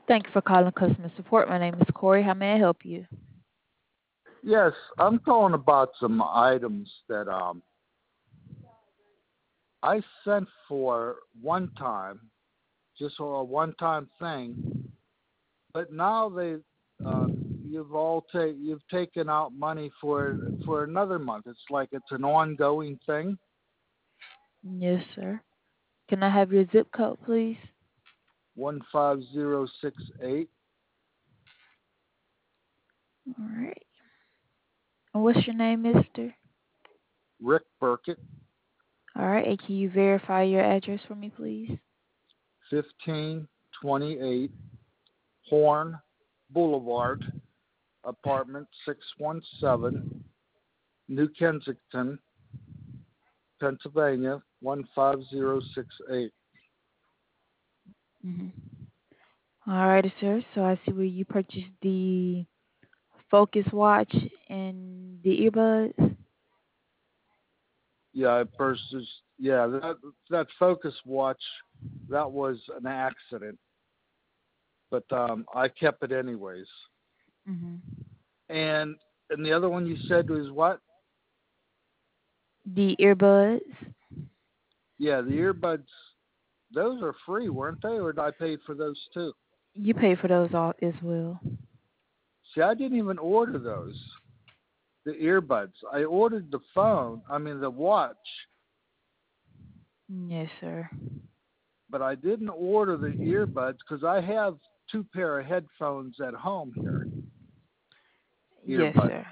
Thank you for calling customer support. My name is Corey. How may I help you? Yes, I'm calling about some items that I sent for one time, just for a one-time thing. But now you've taken out money for another month. It's like it's an ongoing thing. Yes, sir. Can I have your zip code, please? 15068. All right. And what's your name, mister? Rick Burkett, All right. And can you verify your address for me, please? 1528 Horn Boulevard, apartment 617, New Kensington, Pennsylvania 15068. Mm-hmm. All right, sir. So I see where you purchased the Focus watch and the earbuds. Yeah, I purchased. Yeah, that Focus watch, that was an accident, but I kept it anyways. Mm-hmm. And the other one you said was what? The earbuds. Yeah, the earbuds. Those are free, weren't they? Or did I pay for those too? You paid for those all as well. See, I didn't even order those. The earbuds. I ordered the phone. I mean the watch, Yes, sir. but I didn't order the earbuds because I have two pair of headphones at home here, Yes, earbuds. sir.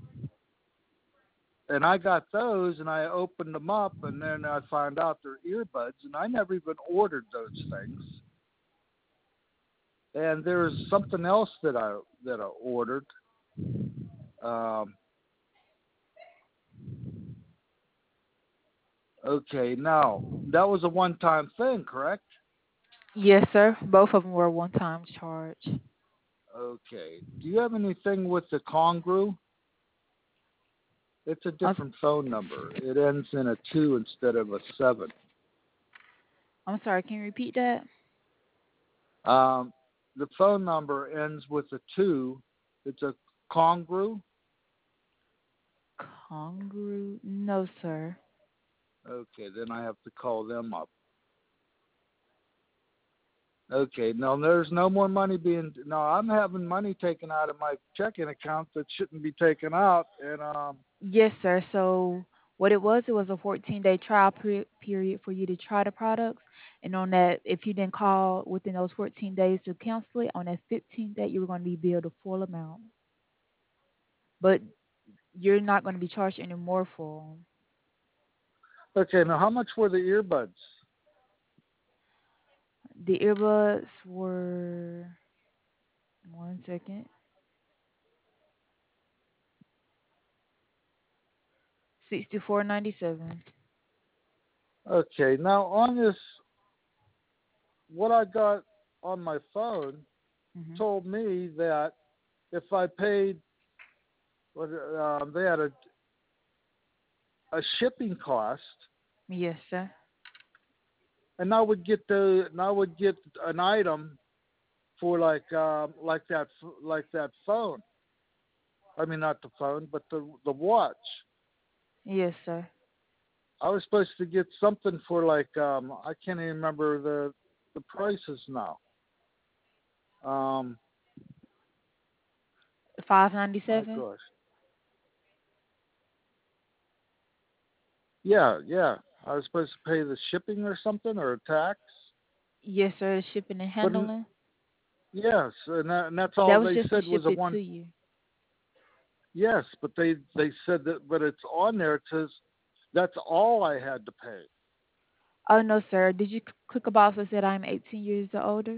And I got those, and I opened them up, and then I found out they're earbuds, and I never even ordered those things. And there's something else that I ordered. Um, okay, now that was a one-time thing, correct? Yes, sir. Both of them were one-time charge. Okay. Do you have anything with the Congru? It's a I'm, different phone number. It ends in a 2 instead of a 7. I'm sorry. Can you repeat that? Um, the phone number ends with a 2. It's a Congru. Congru? No, sir. Okay, then I have to call them up. Okay, no, there's no more money being. No, I'm having money taken out of my checking account that shouldn't be taken out, and Yes, sir. So what it was a 14-day trial period for you to try the products. And on that, if you didn't call within those 14 days to cancel it, on that 15th day, you were going to be billed the full amount. But you're not going to be charged any more for 'em. okay. Now, how much were the earbuds? The earbuds were, one second, 64.97. Okay, now on this, what I got on my phone Mm-hmm. told me that if I paid, they had a shipping cost, Yes, sir. and I would get an item for like that phone. I mean, not the phone, but the watch. Yes, sir. I was supposed to get something for like I can't even remember the prices now. Um, my 5.97. gosh, yeah. I was supposed to pay the shipping or something or a tax, Yes, sir. Shipping and but handling. yes, and that's all That was they just to said was ship a it to one. you. Yes, but they said that, but it's on there. It says that's all I had to pay. Oh no, sir. Did you click a box that said I'm 18 years or older?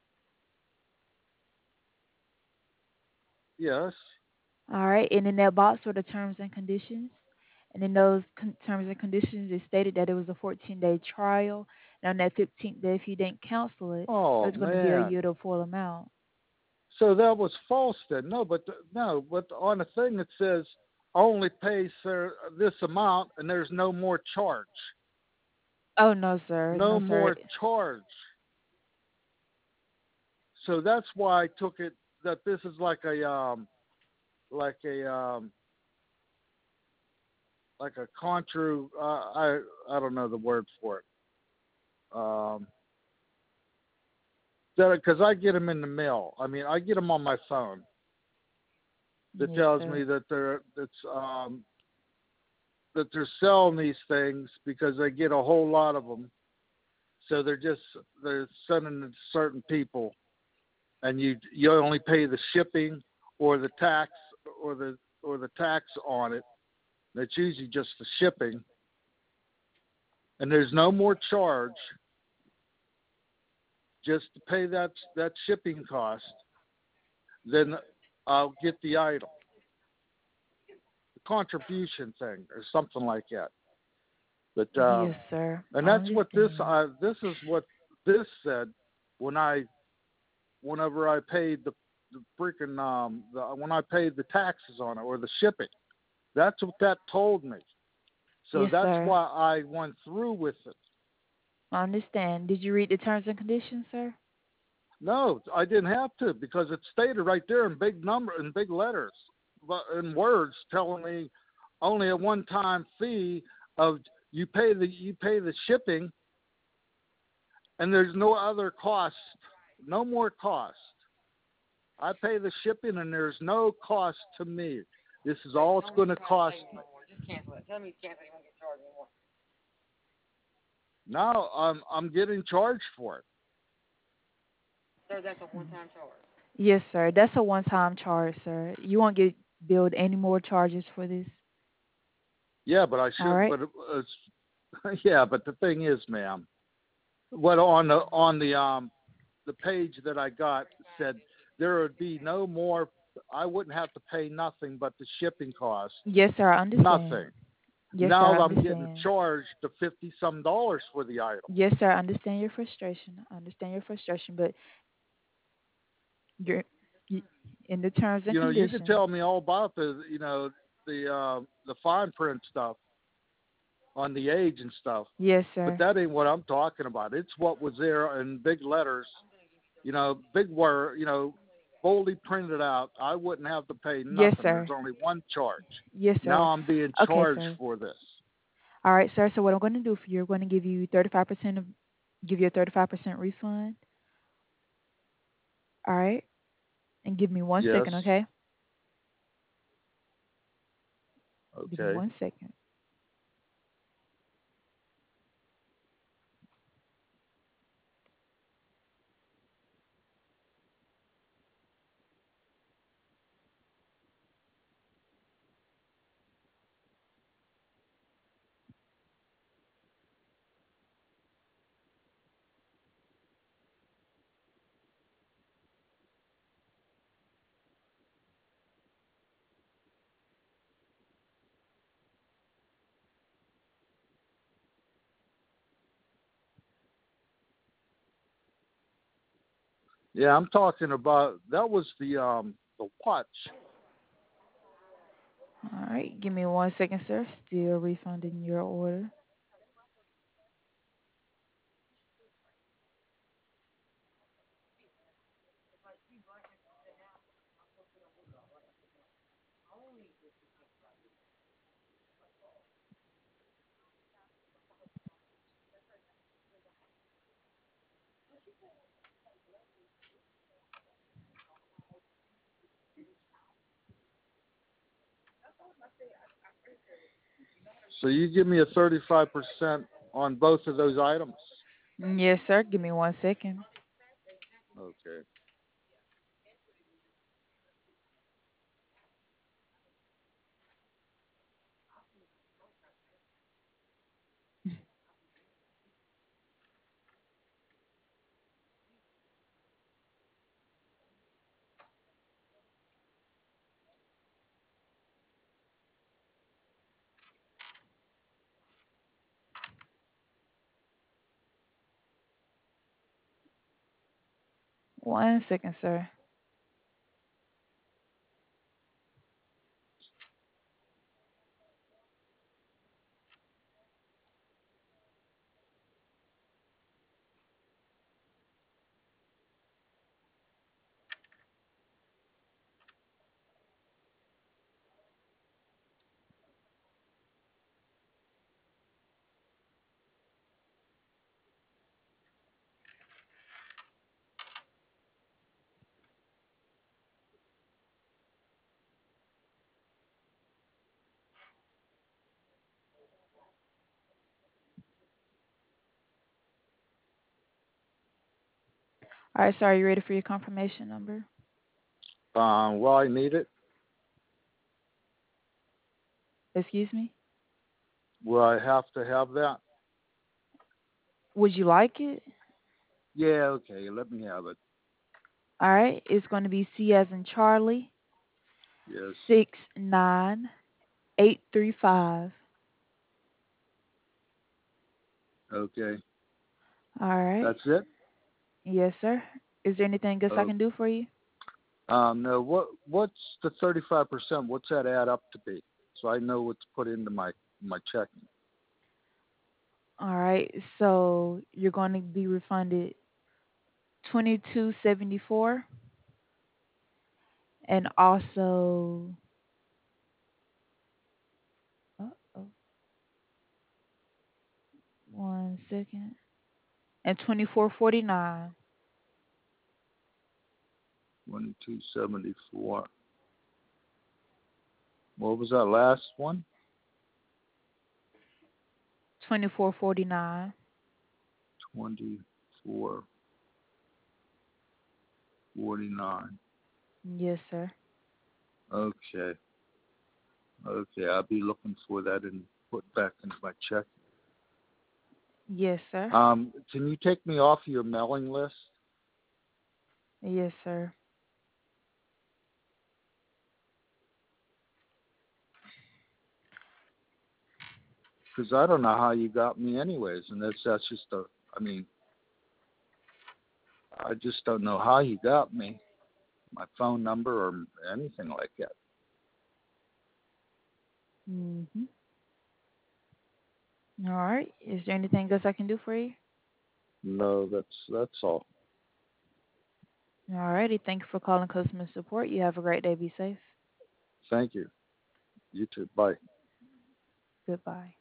Yes. All right, and in that box were the terms and conditions. And in those terms and conditions, it stated that it was a 14-day trial. And on that 15th day, if you didn't cancel it, it Oh was going to bill man. you the full amount. So that was false then. No, no, but on the thing it says only pay sir this amount and there's no more charge. Oh no, sir. No No, sir. more charge. so that's why I took it that this is like a like a contra. I don't know the word for it. That because I get them in the mail. I mean, I get them on my phone. That Yes, tells sir. me that they're selling these things because they get a whole lot of them. So they're sending it to certain people, and you only pay the shipping or the tax or the tax on it. That's usually just the shipping, and there's no more charge just to pay that shipping cost. Then I'll get the item, the contribution thing, or something like that. But Yes, sir. and I that's what understand. this is what this said when I whenever I paid the freaking when I paid the taxes on it or the shipping. That's what that told me. So Yes, that's sir. why I went through with it. I understand. Did you read the terms and conditions, sir? No, I didn't have to because it stated right there in big number in big letters, but in words telling me only a one-time fee of you pay the shipping and there's no other cost, no more cost. I pay the shipping and there's no cost to me. This is Hey, all it's tell me going he's to not cost paying me. no more. Just cancel it. Tell me he's canceling. He won't get charged anymore. Now I'm getting charged for it. Sir, that's a one-time charge. Yes, sir. That's a one-time charge, sir. You won't get billed any more charges for this. Yeah, but I All should. right. But yeah, but the thing is, ma'am, what on the page that I got said there would be no more. I wouldn't have to pay nothing but the shipping cost. Yes, sir. I understand. Nothing. Yes, sir. Now I I'm getting understand. charged the $50 for the item. Yes, sir. I understand your frustration. I understand your frustration, but you're you, in the terms and You know, you could conditions. tell me all about the fine print stuff on the age and stuff, Yes, but sir. that ain't what I'm talking about. It's what was there in big letters, big word, boldly printed out. I wouldn't have to pay Yes, nothing. There's sir. only one charge. Yes, Now sir. I'm being Okay, charged sir. for this. All right, sir. So what I'm going to do for you, I'm going to give you 35% of give you a 35% refund. All right, and give me one Yes. second, okay? Give me Okay. 1 second. Yeah, I'm talking about that was the watch. All right, give me 1 second, sir. Still refunding your order. So you give me a 35% on both of those items. Yes, sir. Give me 1 second. Okay. 1 second, sir. All right, sir. Are you ready for your confirmation number? Well, I need it. Excuse me? Will I have to have that? Would you like it? Yeah, okay. Let me have it. All right. It's going to be C as in Charlie, Yes. 69835. Okay. All right. That's it. Yes, sir. Is there anything else I Oh, can do for you? no. What's the 35%? What's that add up to be? So I know what to put into my checking. All right. So you're going to be refunded 2274, and also oh, 1 second, and 2449. 2274. What was that last one? 2449. 2449. Yes, sir. Okay. Okay. I'll be looking for that and put back into my check. Yes, sir. Can you take me off your mailing list? Yes, sir. Because I don't know how you got me, anyways, and that's just a. I mean, I just don't know how you got me, my phone number or anything like that. Mhm. All right. Is there anything else I can do for you? No, that's all. All righty. Thank you for calling customer support. You have a great day. Be safe. Thank you. You too. Bye. Goodbye.